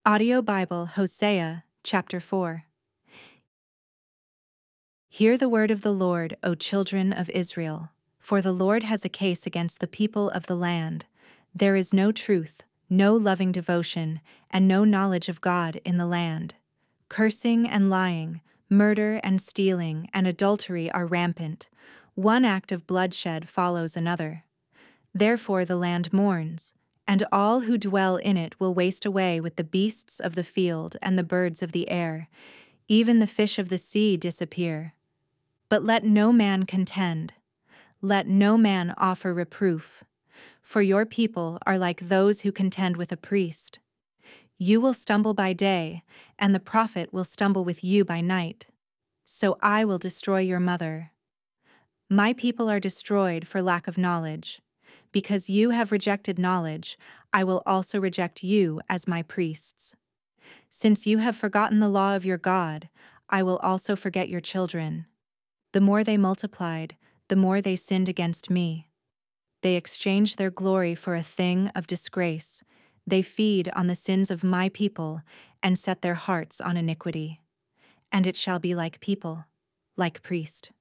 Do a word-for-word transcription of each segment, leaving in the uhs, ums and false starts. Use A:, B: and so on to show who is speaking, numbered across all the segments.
A: Audio Bible Hosea, chapter four. Hear the word of the Lord, O children of Israel. For the Lord has a case against the people of the land. There is no truth, no loving devotion, and no knowledge of God in the land. Cursing and lying, murder and stealing, and adultery are rampant. One act of bloodshed follows another. Therefore the land mourns, and all who dwell in it will waste away with the beasts of the field and the birds of the air. Even the fish of the sea disappear. But let no man contend. Let no man offer reproof. For your people are like those who contend with a priest. You will stumble by day, and the prophet will stumble with you by night. So I will destroy your mother. My people are destroyed for lack of knowledge. Because you have rejected knowledge, I will also reject you as my priests. Since you have forgotten the law of your God, I will also forget your children. The more they multiplied, the more they sinned against me. They exchanged their glory for a thing of disgrace. They feed on the sins of my people and set their hearts on iniquity. And it shall be like people, like priest.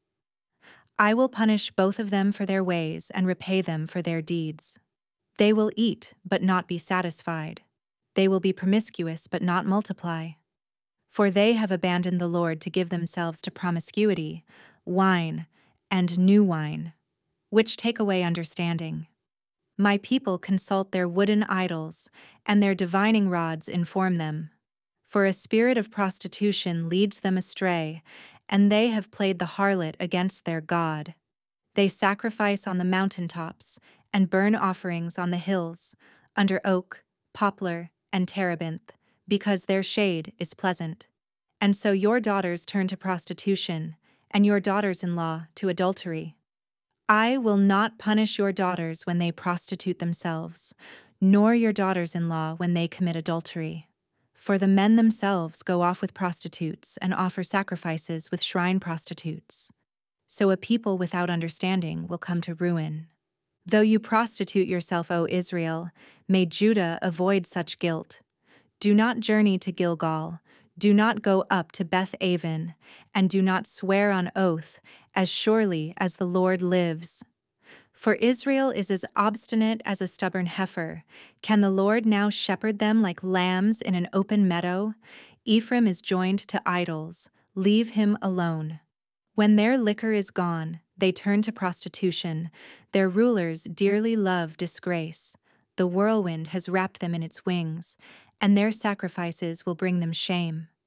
A: I will punish both of them for their ways and repay them for their deeds. They will eat, but not be satisfied. They will be promiscuous, but not multiply. For they have abandoned the Lord to give themselves to promiscuity, wine, and new wine, which take away understanding. My people consult their wooden idols, and their divining rods inform them. For a spirit of prostitution leads them astray, and they have played the harlot against their God. They sacrifice on the mountaintops and burn offerings on the hills, under oak, poplar, and terebinth, because their shade is pleasant. And so your daughters turn to prostitution, and your daughters-in-law to adultery. I will not punish your daughters when they prostitute themselves, nor your daughters-in-law when they commit adultery. For the men themselves go off with prostitutes and offer sacrifices with shrine prostitutes. So a people without understanding will come to ruin. Though you prostitute yourself, O Israel, may Judah avoid such guilt. Do not journey to Gilgal, do not go up to Beth-aven, and do not swear on oath, as surely as the Lord lives. For Israel is as obstinate as a stubborn heifer. Can the Lord now shepherd them like lambs in an open meadow? Ephraim is joined to idols. Leave him alone. When their liquor is gone, they turn to prostitution. Their rulers dearly love disgrace. The whirlwind has wrapped them in its wings, and their sacrifices will bring them shame.